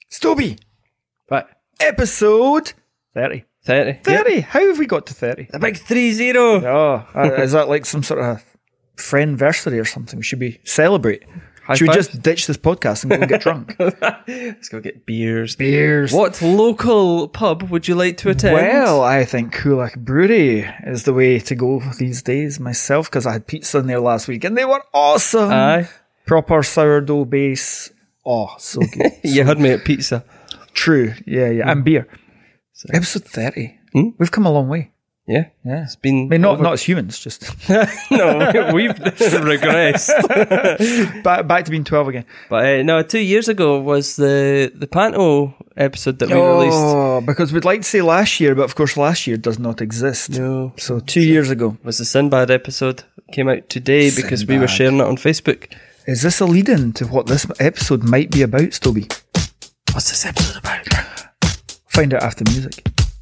Stobie, What? episode 30. 30. 30? Yep. How have we got to 30? The big 30. Oh, is that like some sort of friendversary or something? Should we celebrate? Should we just ditch this podcast and go and get drunk? Let's go get beers. Beers. What local pub would you like to attend? Well, I think Kulak Brewery is the way to go these days myself, because I had pizza in there last week and they were awesome. Aye. Proper sourdough base. Oh, so good. You had me at pizza. True. Yeah. And beer. So- Episode 30. Hmm? We've come a long way. Yeah. Yeah. It's been... I mean, not as humans, just No, we've regressed. back to being 12 again. But no, 2 years ago was the Panto episode that we released. Oh, because we'd like to say last year, but of course last year does not exist. No. So 2 years ago. Was the Sinbad episode. Came out today because we were Sinbad. sharing it on Facebook. Is this a lead-in to what this episode might be about, Stobie? What's this episode about? Find out after music.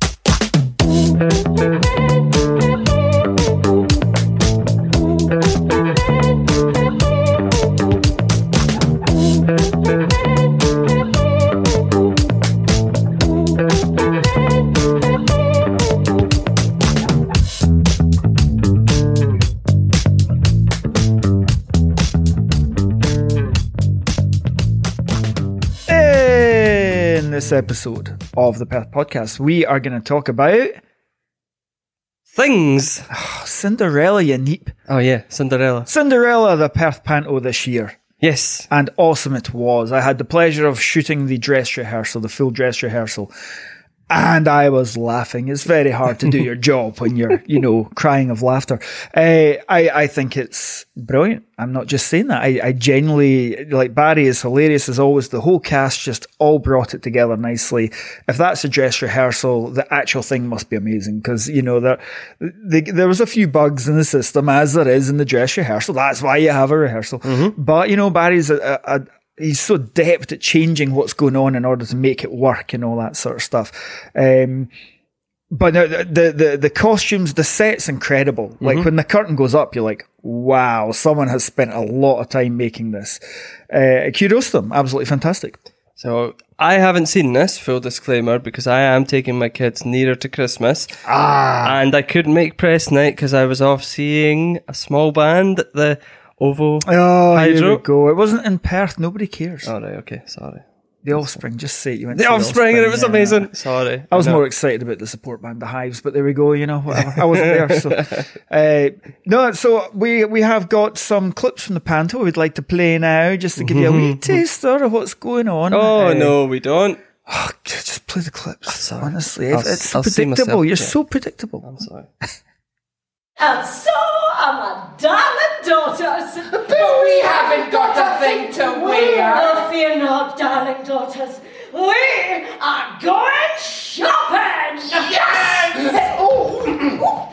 In this episode of the Perth Podcast, we are going to talk about Things. Cinderella, you neep. Oh yeah, Cinderella. Cinderella, the Perth Panto this year. Yes. And awesome it was. I had the pleasure of shooting the dress rehearsal, the full dress rehearsal. And I was laughing. It's very hard to do your job when you're, crying of laughter. I think it's brilliant. I'm not just saying that. I genuinely, Barry is hilarious as always. The whole cast just all brought it together nicely. If that's a dress rehearsal, the actual thing must be amazing because, there was a few bugs in the system as there is in the dress rehearsal. That's why you have a rehearsal. Mm-hmm. But, Barry's he's so adept at changing what's going on in order to make it work and all that sort of stuff. But the costumes, the set's incredible. Like when the curtain goes up, you're like, wow, someone has spent a lot of time making this. Kudos to them. Absolutely fantastic. So I haven't seen this, full disclaimer, because I am taking my kids nearer to Christmas. And I couldn't make press night because I was off seeing a small band at the OVO Hydro. Here we go. It wasn't in Perth. Nobody cares. Oh, right, okay, sorry. The Offspring, just say it. You went The to Offspring, and it was yeah. amazing. Sorry. I was more excited about the support band, the Hives, but there we go, whatever. I wasn't there, so. So we have got some clips from the Panto we'd like to play now, just to give you a wee taster of what's going on. Oh, no, we don't. Oh, just play the clips. Sorry. Honestly, I'll it's see predictable. myself, You're yeah. so predictable. I'm sorry. And so are my darling daughters. But we haven't got a thing to wear. Oh, fear not, darling daughters. We are going shopping. Yes! Oh!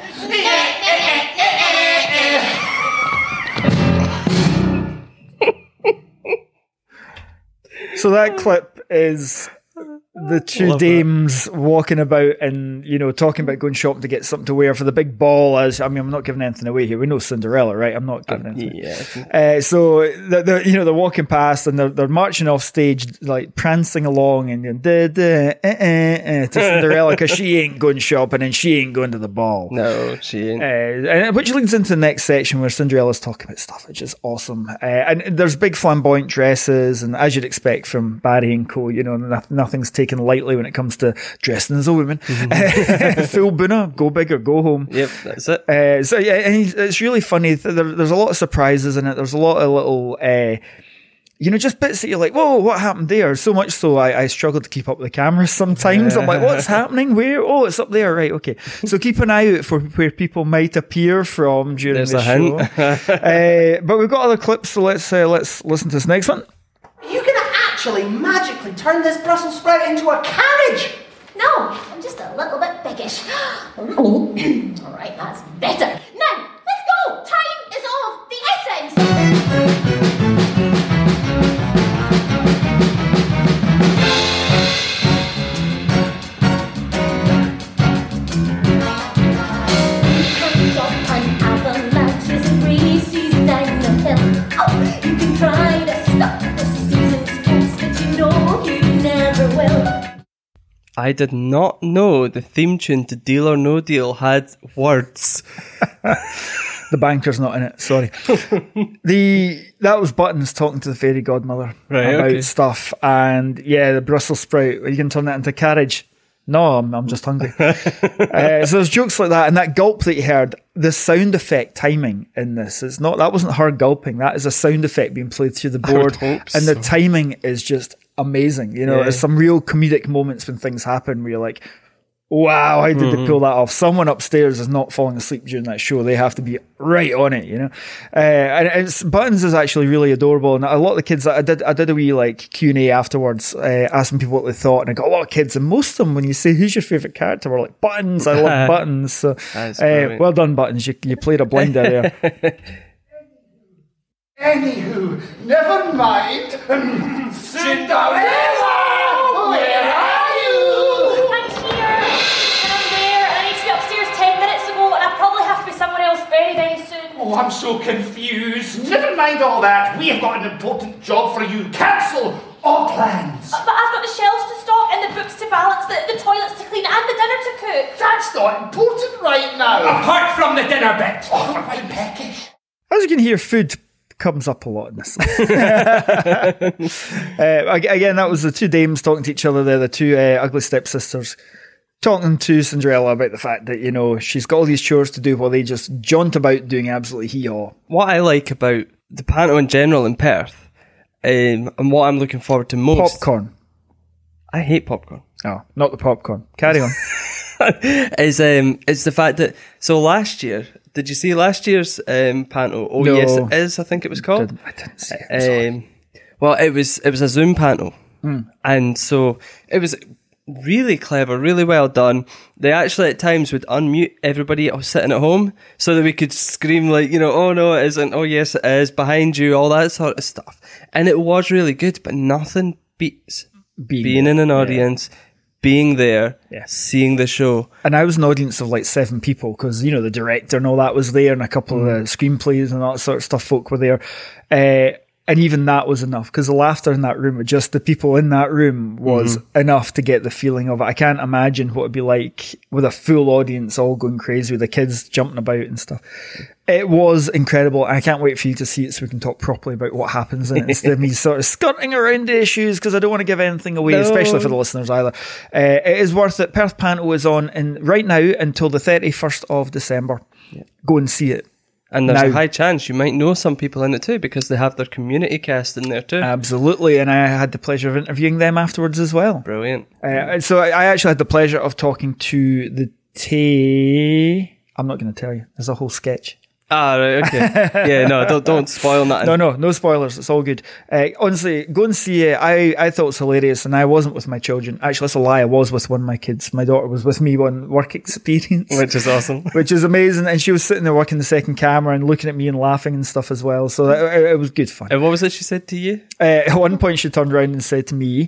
So that clip is the two Love dames walking about and, talking about going shopping to get something to wear for the big ball. I'm not giving anything away here. We know Cinderella, right? I'm not giving anything. Yeah. So they're walking past and they're marching off stage, like prancing along and to Cinderella because she ain't going shopping and she ain't going to the ball. No, she ain't. And which leads into the next section where Cinderella's talking about stuff, which is awesome. And there's big flamboyant dresses, and as you'd expect from Barry and Co, nothing's taken lightly when it comes to dressing as a woman. Full boona, go big or go home. Yep, that's it. So yeah, and it's really funny. There's a lot of surprises in it. There's a lot of little, just bits that you're like, whoa, what happened there? So much so I struggle to keep up with the camera sometimes. I'm like, what's happening? Where? Oh, it's up there. Right, okay. So keep an eye out for where people might appear from during There's the a show. hint. But we've got other clips, so let's listen to this next one. You can actually magically turn this Brussels sprout into a carriage! No, I'm just a little bit biggish. All right, that's better. Now, let's go. Time is of the essence. Comes off an avalanche, breezes down the hill. Oh, you can try to stop the season's course, but you know you never never will. I did not know the theme tune to Deal or No Deal had words. The banker's not in it, sorry. That was Buttons talking to the fairy godmother about stuff. And yeah, the Brussels sprout, you can turn that into carriage. No, I'm just hungry. So there's jokes like that, and that gulp that you heard, the sound effect timing in this, that wasn't her gulping, that is a sound effect being played through the board, and the timing is just amazing. There's some real comedic moments when things happen where you're like, wow, how did they pull that off? Someone upstairs is not falling asleep during that show. They have to be right on it, and Buttons is actually really adorable. And a lot of the kids, I did a wee like Q&A afterwards, asking people what they thought. And I got a lot of kids, and most of them, when you say, who's your favourite character? We're like, Buttons, I love Buttons. So well done, Buttons. You played a blinder there. Anywho, never mind. Cinderella! Where are you? I'm here, and I'm there, and I need to be upstairs 10 minutes ago, and I probably have to be somewhere else very, very soon. Oh, I'm so confused. Never mind all that. We have got an important job for you. Cancel all plans. But I've got the shelves to stock, and the books to balance, the toilets to clean, and the dinner to cook. That's not important right now. Apart from the dinner bit. Oh, for my peckish. As you can hear, food comes up a lot in this. Again, that was the two dames talking to each other there, the two ugly stepsisters, talking to Cinderella about the fact that, she's got all these chores to do while they just jaunt about doing absolutely hee-haw. What I like about the panto in general in Perth, and what I'm looking forward to most... Popcorn. I hate popcorn. Oh, not the popcorn. Carry on. is the fact that... So last year... Did you see last year's panto? Oh, no, yes, it is. I think it was called. I didn't see it. Well, it was a Zoom panto, and so it was really clever, really well done. They actually at times would unmute everybody sitting at home so that we could scream like, oh no, it isn't. Oh yes, it is. Behind you, all that sort of stuff. And it was really good, but nothing beats being in an audience. Yeah. Being there, seeing the show. And I was an audience of like 7 people because, the director and all that was there, and a couple of the screenplays and all that sort of stuff folk were there. And even that was enough because the laughter in that room, with just the people in that room, was enough to get the feeling of it. I can't imagine what it'd be like with a full audience all going crazy with the kids jumping about and stuff. It was incredible. I can't wait for you to see it so we can talk properly about what happens in it instead of me sort of skirting around the issues because I don't want to give anything away, especially for the listeners either. It is worth it. Perth Panto is on right now until the 31st of December. Yeah. Go and see it. And there's a high chance you might know some people in it too because they have their community cast in there too. Absolutely, and I had the pleasure of interviewing them afterwards as well. Brilliant. So I actually had the pleasure of talking to the I'm not going to tell you. There's a whole sketch. Ah, right, okay. Yeah, no, don't spoil that. No spoilers. It's all good. Honestly, go and see it. I thought it was hilarious, and I wasn't with my children. Actually, that's a lie. I was with one of my kids. My daughter was with me on work experience. Which is awesome. Which is amazing. And she was sitting there working the second camera and looking at me and laughing and stuff as well. So it was good fun. And what was it she said to you? At one point, she turned around and said to me,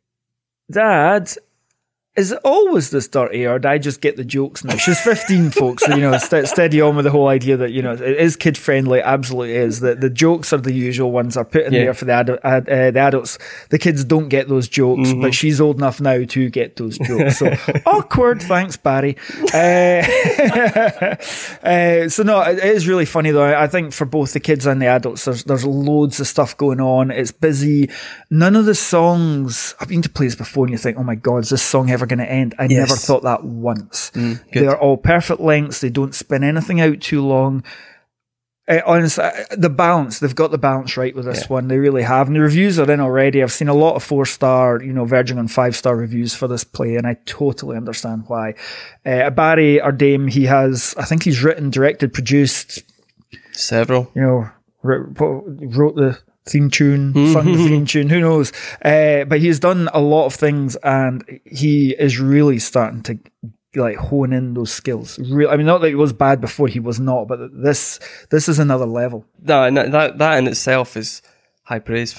Dad, is it always this dirty, or did I just get the jokes now? She's 15, folks, so, steady on with the whole idea that, it is kid-friendly, absolutely is. The jokes are the usual ones, are put in there for the adults. The kids don't get those jokes, but she's old enough now to get those jokes. So, awkward, thanks, Barry. So, no, it is really funny, though. I think for both the kids and the adults, there's loads of stuff going on. It's busy. None of the songs, I've been to plays before, and you think, oh my God, is this song ever going to end? I never thought that once. They're all perfect lengths. They don't spin anything out too long. Honestly, the balance, they've got the balance right with this one. They really have. And the reviews are in already. I've seen a lot of 4-star, verging on 5-star reviews for this play, and I totally understand why. Barry, our dame, I think he's written, directed, produced several. Wrote the theme tune, sung the theme tune, who knows? But he's done a lot of things, and he is really starting to hone in those skills. Not that he was bad before, he was not, but this is another level. No, and that in itself is high praise from you.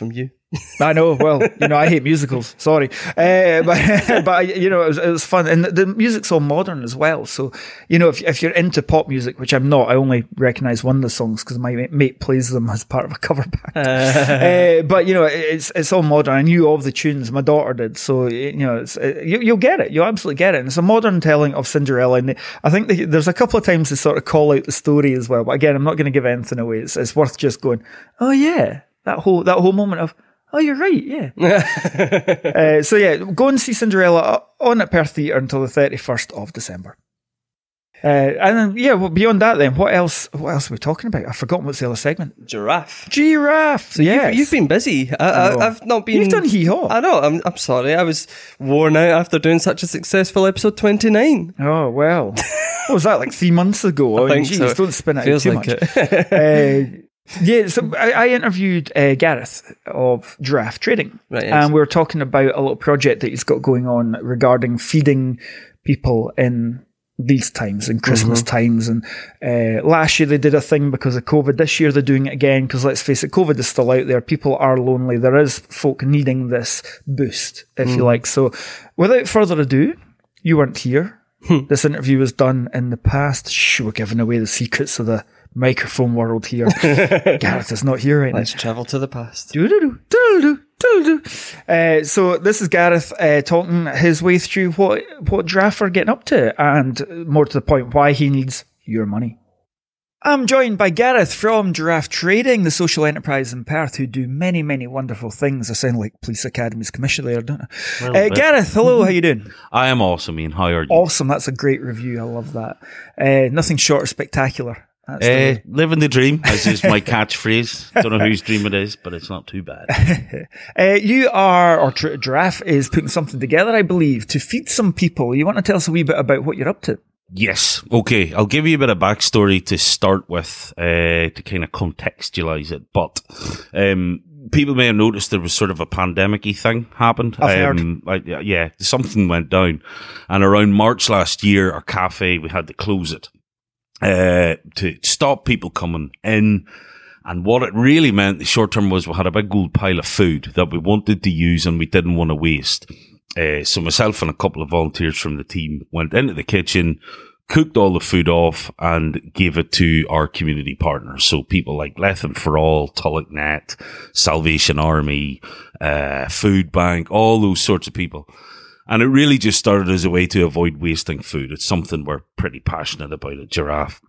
I know. Well, I hate musicals. Sorry, but it was fun, and the music's all modern as well. So, if you're into pop music, which I'm not, I only recognise one of the songs because my mate plays them as part of a cover band. But it's all modern. I knew all the tunes. My daughter did. So you'll get it. You'll absolutely get it. And it's a modern telling of Cinderella. And I think there's a couple of times they sort of call out the story as well. But again, I'm not going to give anything away. It's worth just going, oh yeah, that whole moment of, oh, you're right, yeah. So yeah, go and see Cinderella on at Perth Theatre until the 31st of December. And then, beyond that then, what else are we talking about? I've forgotten what's the other segment. Giraffe. Yes. You've been busy. I've not been... You've done hee-haw. I know, I'm sorry. I was worn out after doing such a successful episode 29. Oh, well. What was that, like 3 months ago? I think so. Don't spin it Feels out too like much. it. Yeah, so I interviewed Gareth of Giraffe Trading, right, yes. And we were talking about a little project that he's got going on regarding feeding people in these times, in Christmas times. And last year they did a thing because of COVID. This year they're doing it again because, let's face it, COVID is still out there. People are lonely. There is folk needing this boost, if you like. So without further ado, you weren't here. This interview was done in the past. We're giving away the secrets of the microphone world here. Gareth is not here right now. Let's travel to the past. So this is Gareth talking his way through what Giraffe are getting up to, and more to the point, why he needs your money. I'm joined by Gareth from Giraffe Trading, the social enterprise in Perth, who do many, many wonderful things. I sound like Police Academy's commissioner there, don't I? Gareth, hello, how you doing? I am awesome, Ian. How are you? Awesome, that's a great review. I love that. Nothing short of spectacular. Living the dream, as is my catchphrase. Don't know whose dream it is, but it's not too bad. You are, or Giraffe is putting something together, I believe, to feed some people. You want to tell us a wee bit about what you're up to? Yes. Okay. I'll give you a bit of backstory to start with, to kind of contextualize it. But people may have noticed there was sort of a pandemic-y thing happened. I've heard. Yeah, something went down. And around March last year, our cafe, we had to close it. To stop people coming in. And what it really meant, the short term, was we had a big old pile of food that we wanted to use and we didn't want to waste. So myself and a couple of volunteers from the team went into the kitchen, cooked all the food off and gave it to our community partners. So people like Lethem for All, Tullochnet, Salvation Army, Food Bank, all those sorts of people. And it really just started as a way to avoid wasting food. It's something we're pretty passionate about at Giraffe.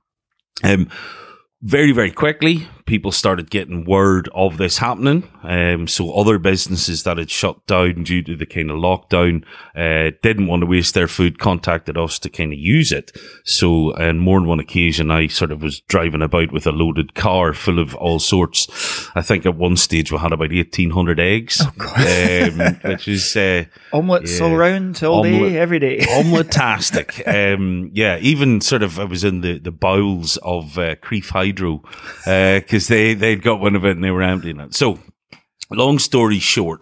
Very, very quickly, people started getting word of this happening. So other businesses that had shut down due to the kind of lockdown, didn't want to waste their food, contacted us to kind of use it. So on more than one occasion, I sort of was driving about with a loaded car full of all sorts. I think at one stage we had about 1,800 eggs. Oh, God. Which is... Omelets all around, all day, every day. Omelette-tastic. Even sort of I was in the bowels of Crieff Hydro, because they'd got one of it and they were emptying it. So, long story short,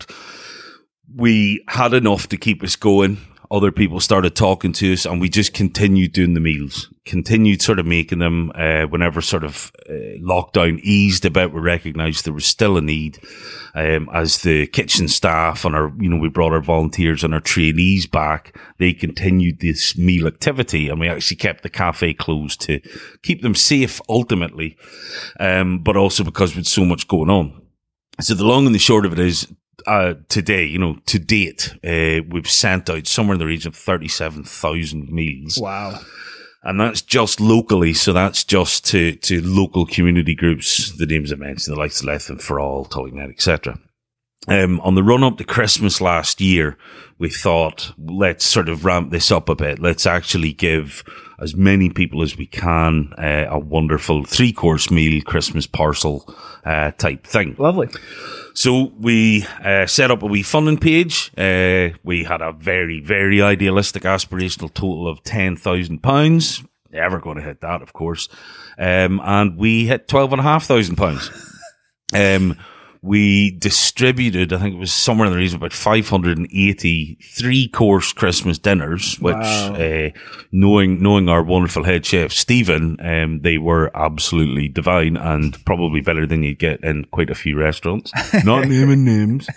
we had enough to keep us going. Other people started talking to us and we just continued doing the meals, continued sort of making them. Whenever sort of lockdown eased a bit, we recognised there was still a need. As the kitchen staff and we brought our volunteers and our trainees back, they continued this meal activity and we actually kept the cafe closed to keep them safe ultimately. But also because with so much going on. So the long and the short of it is, today, to date, we've sent out somewhere in the region of 37,000 meals. Wow. And that's just locally, so that's just to local community groups, the names I mentioned, the likes of Lethem for All, Tullochnet, etc. On the run up to Christmas last year, we thought, let's sort of ramp this up a bit. Let's actually give as many people as we can a wonderful 3-course meal, Christmas parcel type thing. Lovely. So we set up a wee funding page. We had a very, very idealistic aspirational total of £10,000. Never going to hit that, of course. And we hit £12,500. we distributed, I think it was somewhere in the region about 580 3-course Christmas dinners, which, knowing our wonderful head chef, Stephen, they were absolutely divine and probably better than you'd get in quite a few restaurants. Not naming names.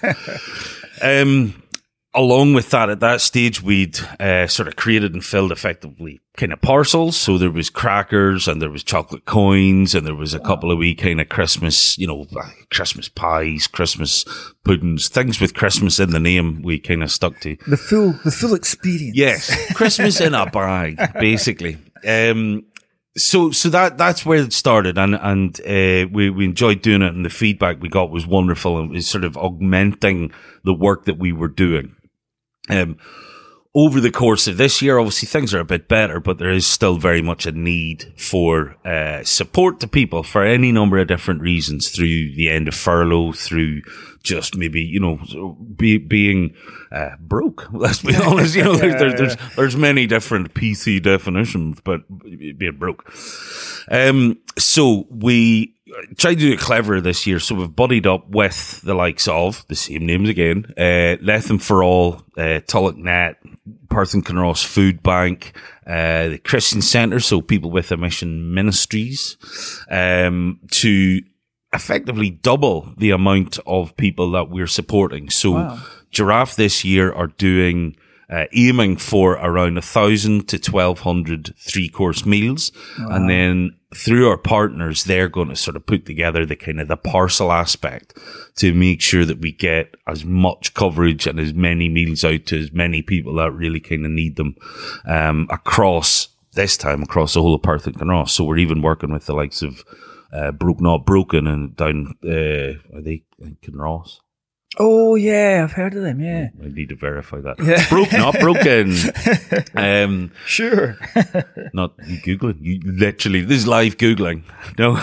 Along with that, at that stage, we'd sort of created and filled effectively kind of parcels. So there was crackers and there was chocolate coins and there was a couple of wee kind of Christmas, Christmas pies, Christmas puddings, things with Christmas in the name we kind of stuck to. The full experience. Yes. Christmas in a bag, basically. So that's where it started, and we enjoyed doing it, and the feedback we got was wonderful, and it was sort of augmenting the work that we were doing. Over the course of this year, obviously things are a bit better, but there is still very much a need for support to people for any number of different reasons, through the end of furlough, through just maybe, being broke. Let's be honest. There's many different PC definitions, but being broke. So we tried to do it clever this year. So we've buddied up with the likes of the same names again, Lethem for All, Tullochnet, Perth and Kinross Food Bank, the Christian Centre, so people with a mission ministries, to effectively double the amount of people that we're supporting. So Giraffe this year are doing, aiming for around 1,000 to 1,200 3-course meals. And then through our partners, they're going to sort of put together the kind of the parcel aspect to make sure that we get as much coverage and as many meals out to as many people that really kind of need them, across the whole of Perth and Kinross. So we're even working with the likes of Broke Not Broken and down, are they in Kinross? Oh, yeah, I've heard of them, yeah. I need to verify that. Yeah. Broke Not Broken. Sure. Not you Googling. You literally, this is live Googling. No.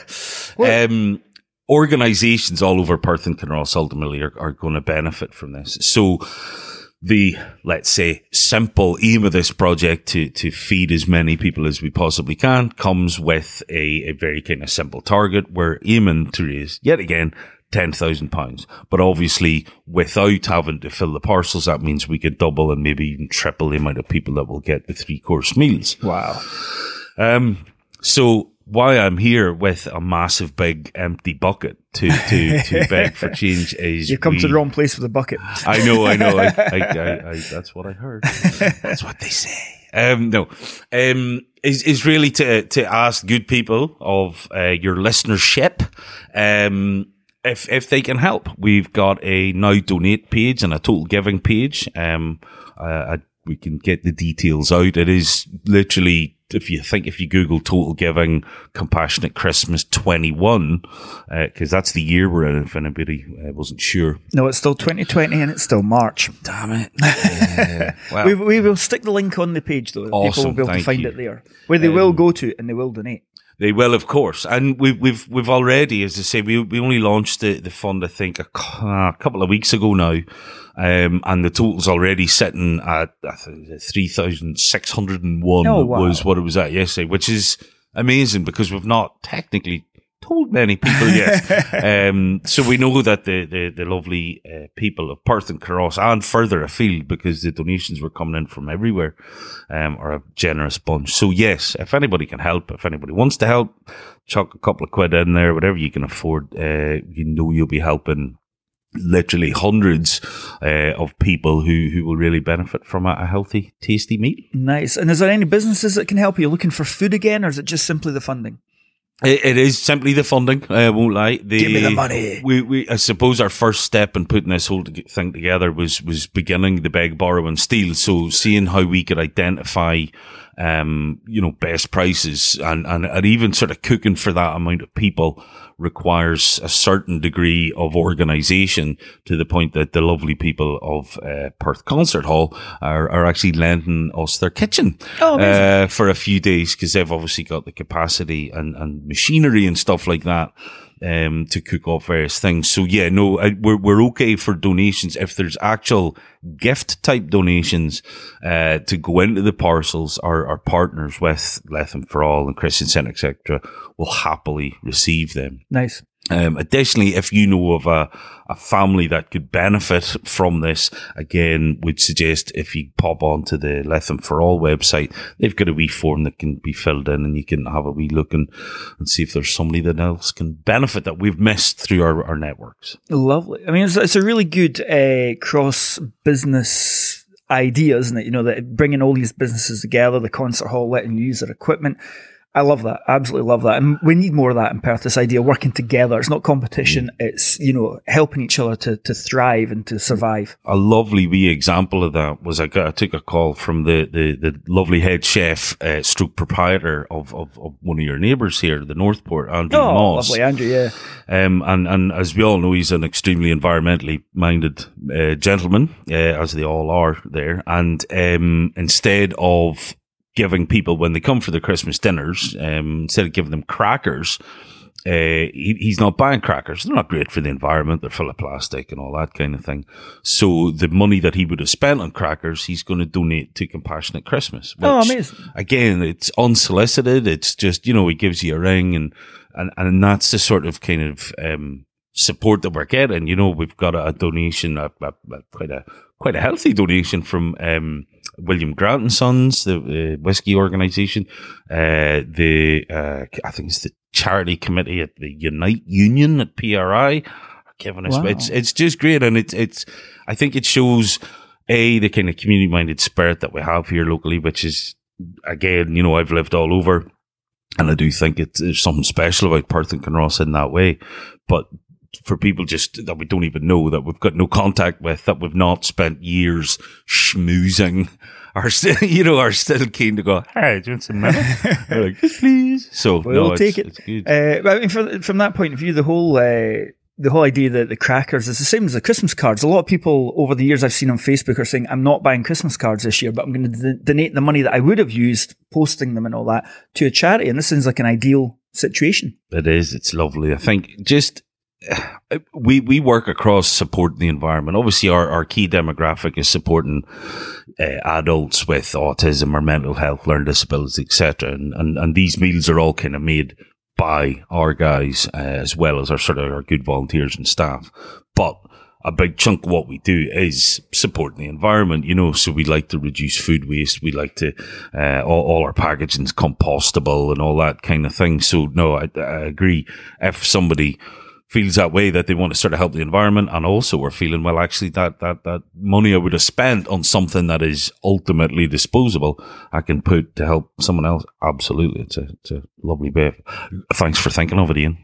Organizations all over Perth and Kinross ultimately are going to benefit from this. So the, let's say, simple aim of this project to feed as many people as we possibly can comes with a very kind of simple target. We're aiming to raise, yet again, £10,000. But obviously, without having to fill the parcels, that means we could double and maybe even triple the amount of people that will get the 3-course meals. Wow. So why I'm here with a massive big empty bucket to beg for change is you've come to the wrong place with a bucket. I know. I that's what I heard. That's what they say. Is really to ask good people of your listenership, if they can help. We've got a Now Donate page and a Total Giving page. We can get the details out. It is literally, if you Google Total Giving Compassionate Christmas 21, because that's the year we're in, if anybody wasn't sure. No, it's still 2020 and it's still March. Damn it. Yeah. Well, we will stick the link on the page, though. Awesome, people will be able to find you. it there, where they will go to and they will donate. They will, of course, and we've already, as I say, we only launched the fund, I think, a couple of weeks ago now, and the total's already sitting at 3,601. Oh, wow. Was what it was at yesterday, which is amazing because we've not technically told many people yet. So we know that the lovely people of Perth and Kinross and further afield, because the donations were coming in from everywhere, are a generous bunch. So yes, if anybody can help, if anybody wants to help, chuck a couple of quid in there, whatever you can afford. You'll be helping literally hundreds of people who will really benefit from a healthy, tasty meal. Nice. And is there any businesses that can help? Are you looking for food again, or is it just simply the funding? It is simply the funding. I won't lie. Give me the money. We I suppose our first step in putting this whole thing together was beginning to beg, borrow, and steal. So seeing how we could identify, best prices and even sort of cooking for that amount of people requires a certain degree of organisation, to the point that the lovely people of Perth Concert Hall are actually lending us their kitchen for a few days, because they've obviously got the capacity and machinery and stuff like that to cook off various things. So yeah, no, we're okay for donations. If there's actual gift type donations to go into the parcels, our partners with Lethem for All and Christian Centre, etc., will happily receive them. Nice. Additionally, if you know of a family that could benefit from this, again, would suggest if you pop onto the Lethem for All website, they've got a wee form that can be filled in, and you can have a wee look and see if there's somebody that else can benefit that we've missed through our networks. Lovely. I mean, it's a really good cross-business idea, isn't it? That bringing all these businesses together, the concert hall letting you use their equipment. I love that. Absolutely love that. And we need more of that in Perth, this idea of working together. It's not competition. It's, helping each other to thrive and to survive. A lovely wee example of that was I took a call from the lovely head chef, stroke proprietor of one of your neighbours here, the Northport, Andrew Moss. Lovely Andrew, yeah. And as we all know, he's an extremely environmentally minded gentleman, as they all are there. And instead of giving people, when they come for their Christmas dinners, instead of giving them crackers, he's not buying crackers. They're not great for the environment. They're full of plastic and all that kind of thing. So the money that he would have spent on crackers, he's going to donate to Compassionate Christmas. Which, amazing. Again, it's unsolicited. It's just, he gives you a ring, and that's the sort of kind of support that we're getting. We've got a donation, quite a healthy donation from William Grant and Sons, the whiskey organisation. I think it's the charity committee at the Unite Union at PRI are giving us. Wow. It's just great, and it's. I think it shows the kind of community minded spirit that we have here locally, which is, again, I've lived all over, and I do think there's something special about Perth and Kinross in that way, but for people just that we don't even know, that we've got no contact with, that we've not spent years schmoozing, are still keen to go, hey, do you want some money? They're like, yes, please. So we'll take it. It's good. I mean, from that point of view, the whole idea that the crackers is the same as the Christmas cards. A lot of people over the years I've seen on Facebook are saying, I'm not buying Christmas cards this year, but I'm going to donate the money that I would have used posting them and all that to a charity. And this seems like an ideal situation. It is. It's lovely. I think just we work across supporting the environment. Obviously, our key demographic is supporting adults with autism or mental health, learning disabilities, etc. And these meals are all kind of made by our guys, as well as our good volunteers and staff. But a big chunk of what we do is supporting the environment, so we like to reduce food waste. We like to, all our packaging is compostable and all that kind of thing. So no, I agree. If somebody feels that way, that they want to sort of help the environment, and also we're feeling, well, actually that money I would have spent on something that is ultimately disposable, I can put to help someone else. Absolutely. It's a lovely bit. Thanks for thinking of it, Ian.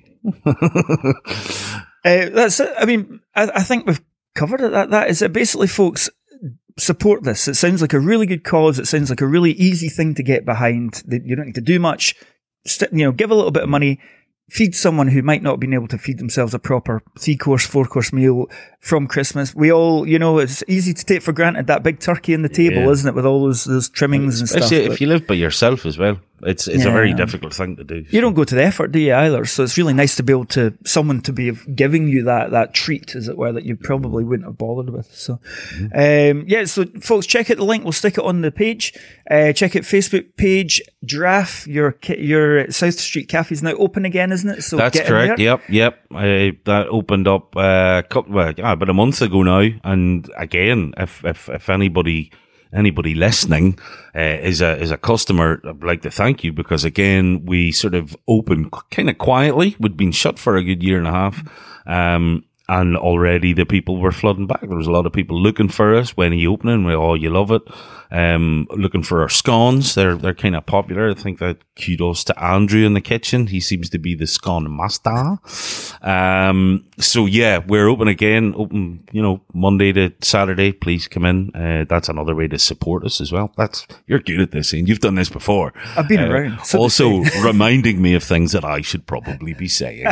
That's it. I mean, I think we've covered it. That is it. Basically, folks, support this. It sounds like a really good cause. It sounds like a really easy thing to get behind. You don't need to do much. Give a little bit of money. Feed someone who might not have been able to feed themselves a proper 3-course, 4-course meal from Christmas. We all, it's easy to take for granted that big turkey on the table, isn't it, with all those trimmings and stuff. Especially if you live by yourself as well. It's a very difficult thing to do. You don't go to the effort, do you, either? So it's really nice to be able to, someone to be giving you that treat, as it were, that you probably wouldn't have bothered with. So, so folks, check out the link. We'll stick it on the page. Check out Facebook page. Giraffe, your South Street Cafe is now open again, isn't it? So that's correct. Yep. That opened up about a month ago now. And again, if anybody listening is a customer, I'd like to thank you, because again, we sort of opened kind of quietly. We'd been shut for a good year and a half. And already the people were flooding back. There was a lot of people looking for us when he opened. You love it. Looking for our scones. They're kind of popular. I think that kudos to Andrew in the kitchen. He seems to be the scone master. So yeah, we're open again. Open, Monday to Saturday. Please come in. That's another way to support us as well. You're good at this, Ian. You've done this before. I've been around. Also reminding me of things that I should probably be saying.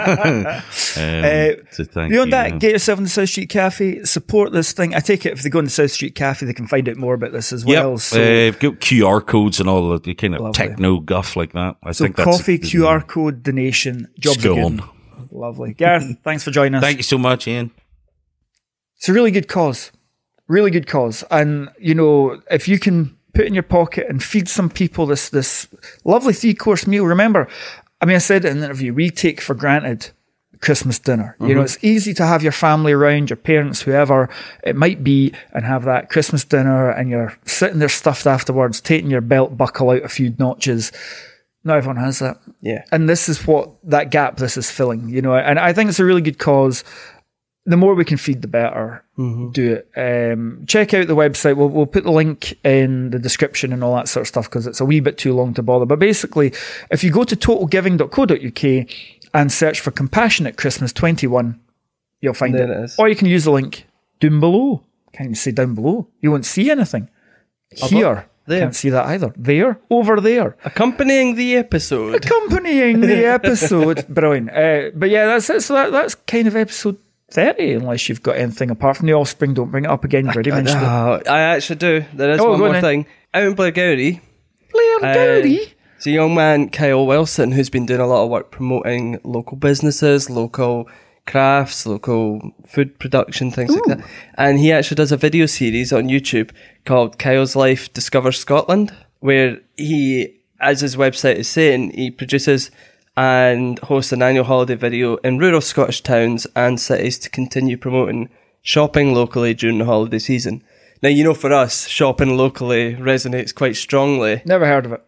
Beyond that, get yourself in the South Street Cafe. Support this thing. I take it if they go in the South Street Cafe, they can find out more about this as well. Yep. So they've got QR codes and all the kind of lovely techno guff like that. I think that's coffee, QR code, donation, jobs again. Lovely. Gareth, thanks for joining us. Thank you so much, Ian. It's a really good cause. Really good cause. And, if you can put in your pocket and feed some people this lovely 3-course meal. Remember, I said in an interview, we take for granted Christmas dinner. You know, it's easy to have your family around, your parents, whoever it might be, and have that Christmas dinner, and you're sitting there stuffed afterwards, taking your belt buckle out a few notches. Not everyone has that. Yeah. And this is what that gap this is filling, you know, and I think it's a really good cause. The more we can feed, the better. Do it. Check out the website. We'll put the link in the description and all that sort of stuff, because it's a wee bit too long to bother. But basically, if you go to totalgiving.co.uk and search for Compassionate Christmas 21, you'll find There it. it is. Or you can use the link down below. Can't even say down below. You won't see anything. Here. There. Can't see that either. There. Over there. Accompanying the episode. Accompanying the episode. Brilliant. But yeah, that's it. So that's kind of episode 30, unless you've got anything apart from the offspring. Don't bring it up again. You've already mentioned it. I actually do. There is Oh, one go on more then. thing. Out in Blairgowrie, Blair Dowdy. it's a young man, Kyle Wilson, who's been doing a lot of work promoting local businesses, local crafts, local food production, things like that. And he actually does a video series on YouTube called Kyle's Life Discovers Scotland, where he, as his website is saying, he produces and hosts an annual holiday video in rural Scottish towns and cities to continue promoting shopping locally during the holiday season. Now, you know, for us, shopping locally resonates quite strongly. Never heard of it.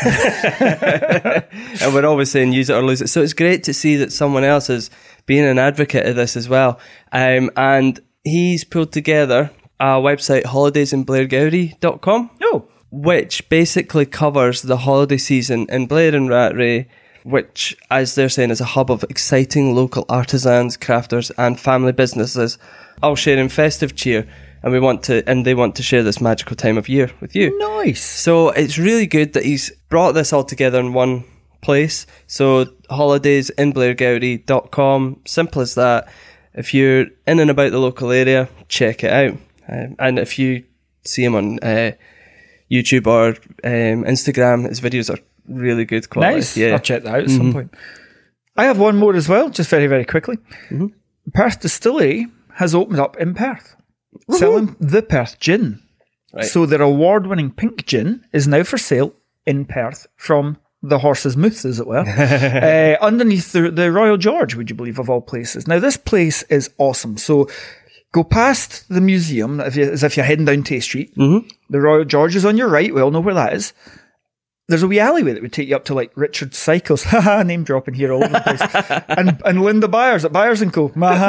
And we're always saying use it or lose it. So it's great to see that someone else is being an advocate of this as well. And he's pulled together a website, holidaysinblairgowrie.com, which basically covers the holiday season in Blair and Rattray, which, as they're saying, is a hub of exciting local artisans, crafters and family businesses, all sharing festive cheer. And they want to share this magical time of year with you. Nice. So it's really good that he's brought this all together in one place. So holidaysinblairgowrie.com, simple as that. If you're in and about the local area, check it out. And if you see him on YouTube or Instagram, his videos are really good quality. Nice. Yeah. I'll check that out at some point. I have one more as well, just very, very quickly. Perth Distillery has opened up in Perth, selling the Perth gin. Right. So their award-winning pink gin is now for sale in Perth from the horse's mouth, as it were, underneath the Royal George, would you believe, of all places. Now, this place is awesome. So go past the museum, as if you're heading down Tay Street. The Royal George is on your right. We all know where that is. There's a wee alleyway that would take you up to like Richard Cycles, name dropping here all over the place, and Linda Byers at Byers & Co.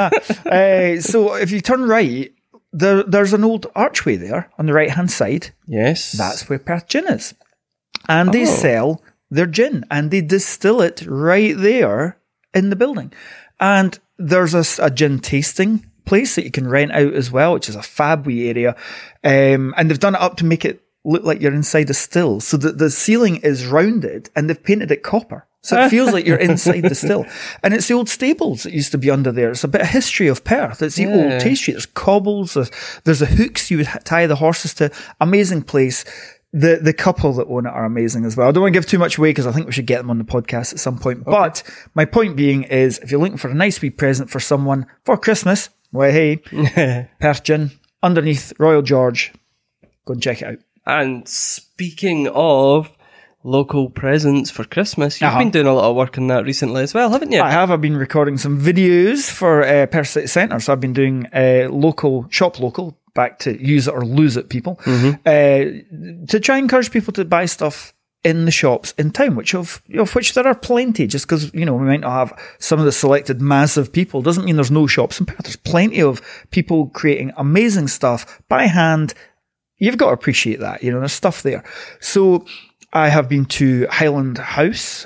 So if you turn right, there's an old archway there on the right-hand side. Yes. That's where Perth Gin is. And they sell their gin, and they distill it right there in the building. And there's a gin tasting place that you can rent out as well, which is a fab wee area. And they've done it up to make it look like you're inside a still. So the ceiling is rounded and they've painted it copper. So it feels like you're inside the still. And it's the old stables that used to be under there. It's a bit of history of Perth. It's the old Tay Street. There's cobbles. There's the hooks you would tie the horses to. Amazing place. The couple that own it are amazing as well. I don't want to give too much away because I think we should get them on the podcast at some point. Okay. But my point being is, if you're looking for a nice wee present for someone for Christmas, well, hey, Perth Gin, underneath Royal George, go and check it out. And speaking of local presents for Christmas, you've been doing a lot of work on that recently as well, haven't you? I have. I've been recording some videos for Perth City Centre. So I've been doing shop local, back to use it or lose it people, to try and encourage people to buy stuff in the shops in town, of which there are plenty. Just because, we might not have some of the selected massive people doesn't mean there's no shops in Perth. There's plenty of people creating amazing stuff by hand. You've got to appreciate that, there's stuff there. So I have been to Highland House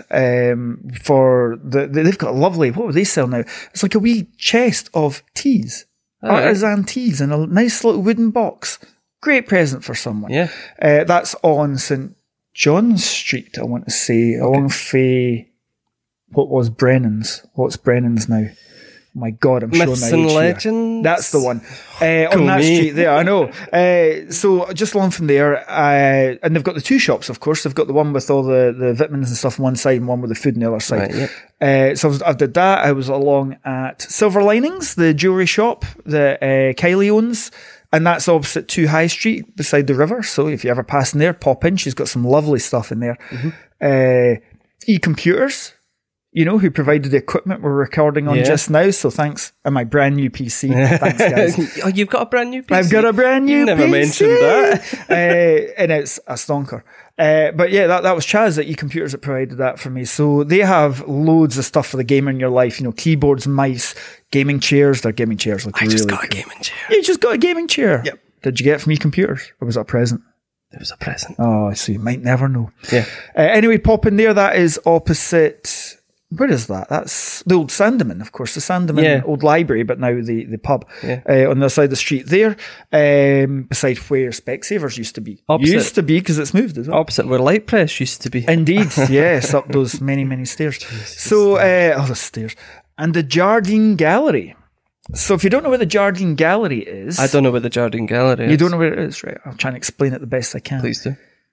for they've got a lovely, what would they sell now? It's like a wee chest of teas, artisan teas in a nice little wooden box. Great present for someone. Yeah. That's on St. John Street, I want to say, along Fay, what was Brennan's? What's Brennan's now? My God, I'm showing Myths my and age Legends. here. That's the one. On that street there, I know. So just along from there, and they've got the two shops, of course. They've got the one with all the vitamins and stuff on one side and one with the food on the other side. Right, yep. So I did that. I was along at Silver Linings, the jewellery shop that Kylie owns. And that's opposite 2 High Street, beside the river. So if you ever pass in there, pop in. She's got some lovely stuff in there. E-Computers you know, who provided the equipment we're recording on just now. So thanks. And my brand new PC. Thanks, guys. Oh, you've got a brand new PC? I've got a brand new You never PC. mentioned that. And it's a stonker. But yeah, that was Chaz at eComputers that provided that for me. So they have loads of stuff for the gamer in your life. You know, keyboards, mice, gaming chairs. Their gaming chairs look really just got a cool. gaming chair. You just got a gaming chair. Yep. Did you get it from eComputers? Or was that a present? It was a present. Oh, so you might never know. Yeah. Anyway, pop in there. That is opposite. Where is that? That's the old Sandeman, of course. The Sandeman old library, but now the pub on the other side of the street there, beside where Specsavers used to be. Opposite. Used to be because it's moved as well. Opposite where Light Press used to be. Indeed, yes, up those many, many stairs. So, the stairs. And the Jardine Gallery. So if you don't know where the Jardine Gallery is... I don't know where the Jardine Gallery is. You don't know where it is, right? I'll try and explain it the best I can. Please do.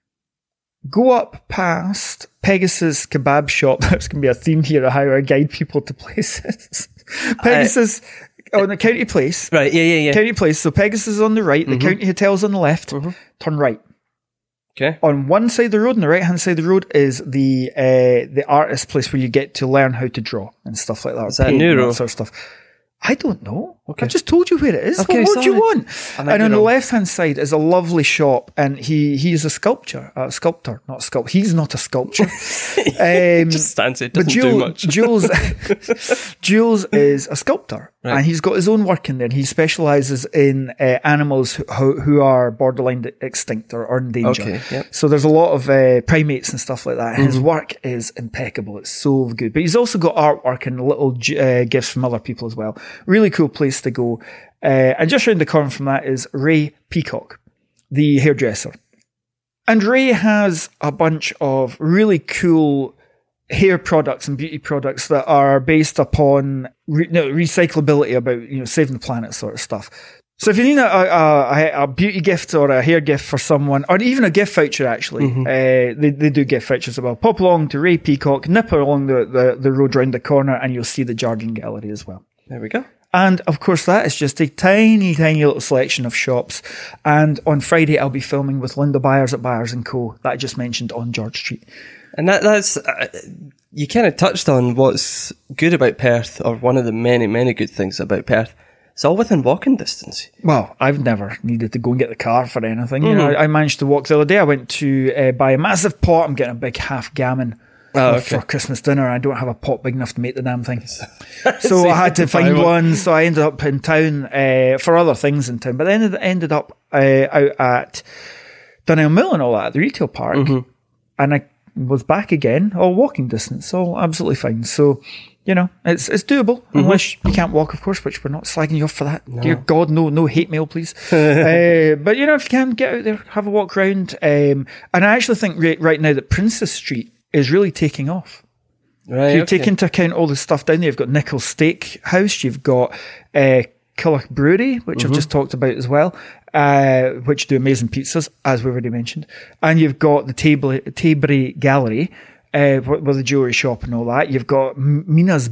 Go up past Pegasus Kebab Shop. There's going to be a theme here of how I guide people to places. Pegasus on the County Place. Right, yeah. County Place. So Pegasus is on the right. The County Hotel's on the left. Turn right. Okay. On one side of the road, on the right-hand side of the road, is the artist place where you get to learn how to draw and stuff like that. Is that paint and Neuro? that sort of stuff. I don't know. Okay. I just told you where it is. Okay, What more do you sorry. want? I might And be on the wrong. left-hand side is a lovely shop, and he's a sculptor, not a sculptor. He's not a sculptor. Just stands it, doesn't do much. Jules is a sculptor, Right. and he's got his own work in there. And he specialises in animals who are borderline extinct or in danger. Okay, yep. So there's a lot of primates and stuff like that. And his work is impeccable. It's so good. But he's also got artwork and little gifts from other people as well. Really cool place to go. And just round the corner from that is Ray Peacock, the hairdresser. And Ray has a bunch of really cool hair products and beauty products that are based upon recyclability, about saving the planet sort of stuff. So if you need a beauty gift or a hair gift for someone, or even a gift voucher, actually, they do gift vouchers as well. Pop along to Ray Peacock, nip along the road round the corner, and you'll see the Jardine Gallery as well. There we go. And of course, that is just a tiny, tiny little selection of shops. And on Friday, I'll be filming with Linda Byers at Byers & Co. that I just mentioned on George Street. And that's you kind of touched on what's good about Perth, or one of the many, many good things about Perth. It's all within walking distance. Well, I've never needed to go and get the car for anything. I managed to walk the other day. I went to buy a massive pot. I'm getting a big half gammon for Christmas dinner. I don't have a pot big enough to make the damn thing. So I had to find one. So I ended up in town for other things in town. But then I ended up out at Dunelm Mill and all that, at the retail park. And I was back again, all walking distance, all absolutely fine. So, it's doable, unless you can't walk, of course, which we're not slagging you off for that. No. Dear God, no hate mail, please. But, if you can, get out there, have a walk round. And I actually think right now that Princess Street is really taking off. Right, If you take into account all the stuff down there, you've got Nichols Steak House, you've got Killock Brewery, which I've just talked about as well, which do amazing pizzas, as we've already mentioned. And you've got the Tabery Gallery, with the jewellery shop and all that. You've got Mila's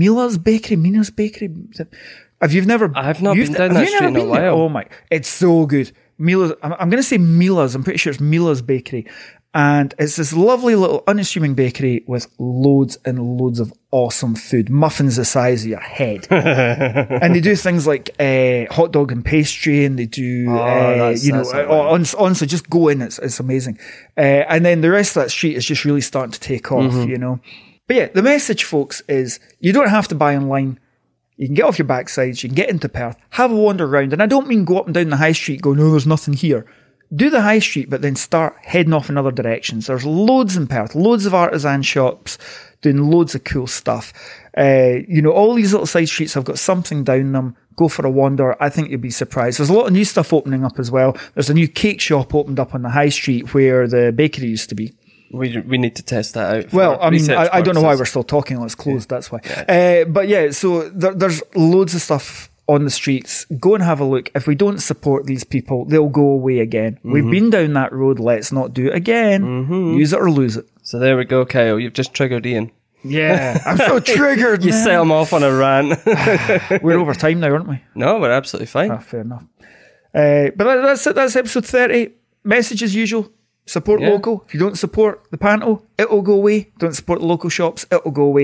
Bakery. Have you never? I have not been down that street in a while. Oh my, it's so good. Mila's. I'm going to say Mila's. I'm pretty sure it's Mila's Bakery. And it's this lovely little unassuming bakery with loads and loads of awesome food. Muffins the size of your head. And they do things like hot dog and pastry, and they do, honestly, just go in. It's amazing. And then the rest of that street is just really starting to take off, But yeah, the message, folks, is you don't have to buy online. You can get off your backsides, you can get into Perth, have a wander around. And I don't mean go up and down the high street going, no, there's nothing here. Do the high street, but then start heading off in other directions. There's loads in Perth, loads of artisan shops doing loads of cool stuff. All these little side streets have got something down them. Go for a wander. I think you'll be surprised. There's a lot of new stuff opening up as well. There's a new cake shop opened up on the high street where the bakery used to be. We need to test that out. Well, I mean, I don't know why we're still talking. It's closed. That's why. Yeah. But yeah, so there's loads of stuff on the streets. Go and have a look. If we don't support these people, they'll go away again. We've been down that road. Let's not do it again. Use it or lose it. So there we go, Kyle. You've just triggered Ian. Yeah, I'm so triggered. You set him off on a rant. We're over time now, aren't we? No, we're absolutely fine. Fair enough. But that's it. That's episode 30. Message as usual. Support local. If you don't support the panto, it'll go away. Don't support the local shops, it'll go away.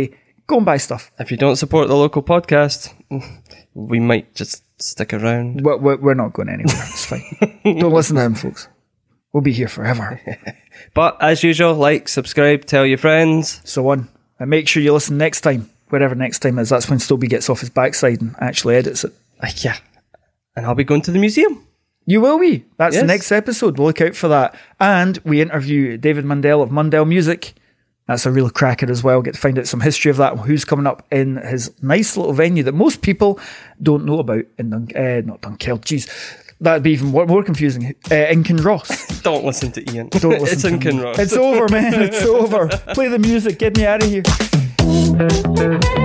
Go and buy stuff. If you don't support the local podcast, we might just stick around. We're not going anywhere. It's fine. Don't listen to them, folks. We'll be here forever. But as usual, like, subscribe, tell your friends. So on. And make sure you listen next time. Wherever next time is. That's when Stobie gets off his backside and actually edits it. Yeah. And I'll be going to the museum. You will be. That's Yes. the next episode. Look out for that. And we interview David Mundell of Mundell Music. That's a real cracker as well. Get to find out some history of that, who's coming up in his nice little venue that most people don't know about in not Dunkeld. Jeez, that'd be even more confusing. In Kinross. Don't listen to Ian. Don't listen It's to in him. Kinross. It's over, man. It's over. Play the music. Get me out of here.